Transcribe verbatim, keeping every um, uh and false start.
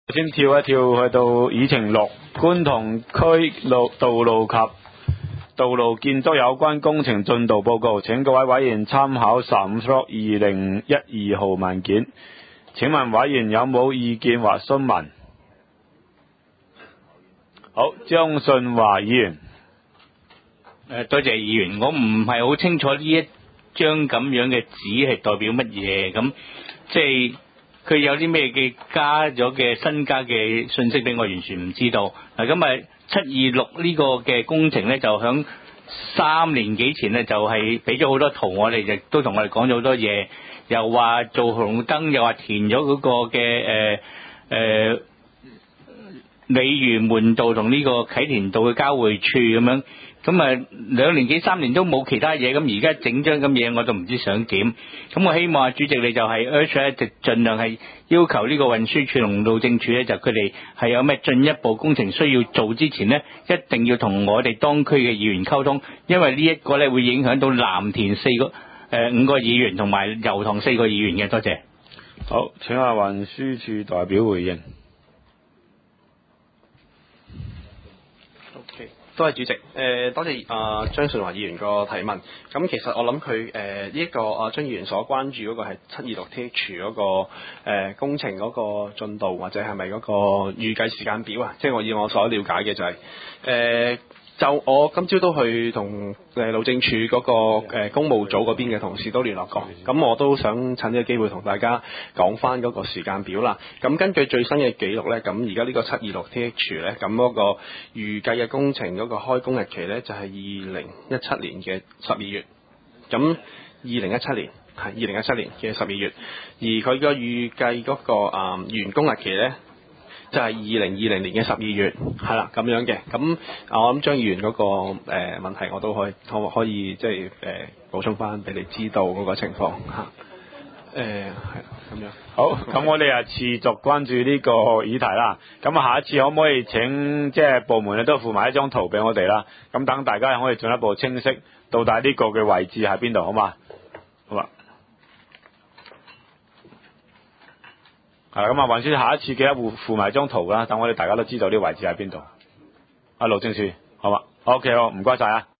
先跳一跳去到議程六，觀塘區路道路及道路建築有關工程進度報告，請各位委員參考十五 slot 二零一二號文件。請問委員有冇意見或詢問？好，張信華議員。 誒，多謝議員，我唔係好清楚呢一張咁樣嘅紙係代表乜嘢，咁即係佢有啲咩嘅加咗嘅新加嘅信息俾我，完全唔知道。嗱，咁啊七二六呢個嘅工程咧，就響三年幾前咧就係俾咗好多圖，我哋亦都同我哋講咗好多嘢，又話做紅綠燈，又話填咗嗰個嘅誒誒鯉魚門道同呢個啟田道嘅交匯處咁樣。咁啊，兩年幾三年都冇其他嘢，咁而家整張咁嘢，我都唔知想點。咁我希望啊，主席你就係 urge 咧，就盡量係要求呢個運輸署同路政署咧，就佢哋係有咩進一步工程需要做之前咧，一定要同我哋當區嘅議員溝通，因為呢一個咧會影響到藍田四個誒、呃、五個議員同埋油塘四個議員嘅。多謝。 好，請下運輸署代表回應。 多謝主席，誒、呃、多謝啊、呃、張順華議員個提問。咁其實我諗佢誒呢一個啊張議員所關注嗰個係七二六 T H 嗰個誒、呃、工程嗰個進度，或者係咪嗰個預計時間表啊？即係我以我所了解嘅就係、是、誒。呃就我今朝都去同誒路政署嗰個誒公務組嗰邊嘅同事都聯絡過，咁我都想趁呢個機會同大家講翻嗰個時間表啦。咁根據最新嘅記錄咧，咁而家呢個七二六 T H 咧，咁嗰個預計嘅工程嗰個開工日期咧就係二零一七年嘅十二月。咁二零一七年係二零一七年嘅十二月，而佢個預計嗰個啊完工日期咧，就係二零二零年嘅十二月，係啦咁樣嘅。咁我諗張議員嗰、那個誒、呃、問題，我都可以可可以即係誒補充翻俾你知道嗰個情況嚇。誒係咁樣。 好，咁我哋啊持續關注呢個議題啦。咁啊，下一次可唔可以請即係部門咧都附埋一張圖俾我哋啦？咁等大家可以進一步清晰到底呢個嘅位置喺邊度，好嘛？好嘛。係啦，咁啊，運輸下一次記得附附埋張圖啦，等我哋大家都知道呢個位置喺邊度。啊，路政署，好嘛 ？OK，好，唔該晒啊。